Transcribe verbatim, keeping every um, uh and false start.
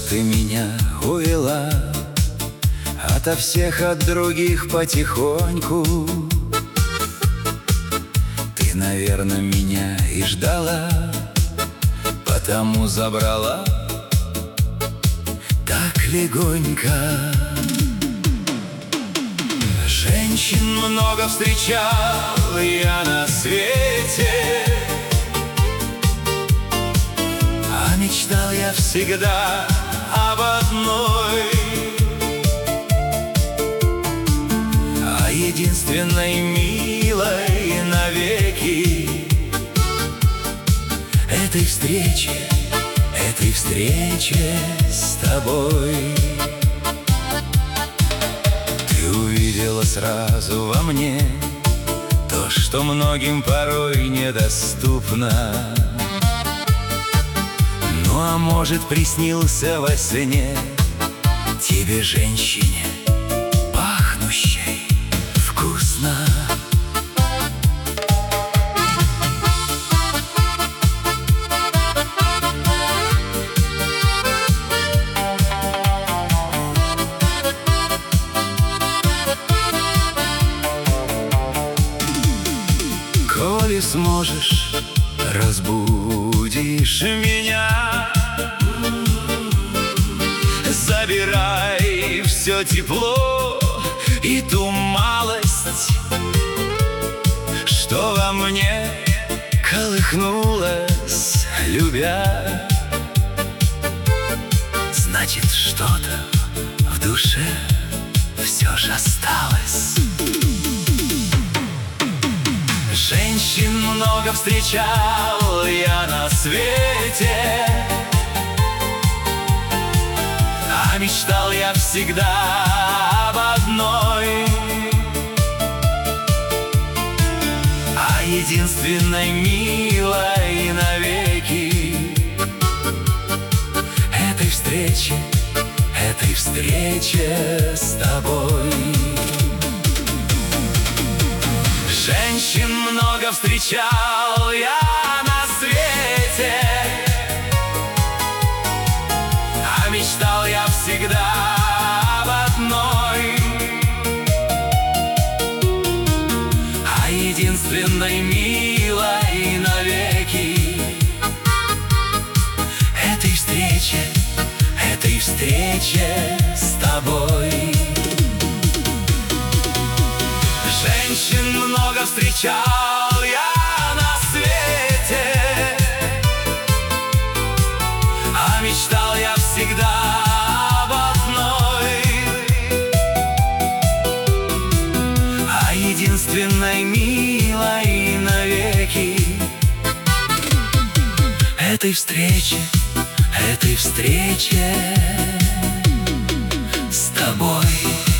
ты меня увела ото всех, от других потихоньку. Ты, наверное, меня и ждала, потому забрала так легонько. Женщин много встречал я на свете, а мечтал я всегда об одной, о единственной милой навеки. Этой встрече, этой встрече с тобой. Ты увидела сразу во мне то, что многим порой недоступно. Ну а может, приснился во сне тебе, женщине, пахнущей вкусно. Коли сможешь, разбудишь меня, забирай все тепло и ту малость, что во мне колыхнулось, любя. Значит, что-то в душе все же осталось. Женщин много встречал я на свете, а мечтал я всегда об одной, о единственной милой навеки. Этой встрече, этой встрече с тобой. Женщин много встречал я на свете, а мечтал я всегда об одной, о единственной милой навеки. Этой встрече, этой встрече с тобой. Женщин много встречал я на свете, а мечтал я всегда об одной, о единственной милой навеки. Этой встрече, этой встрече с тобой.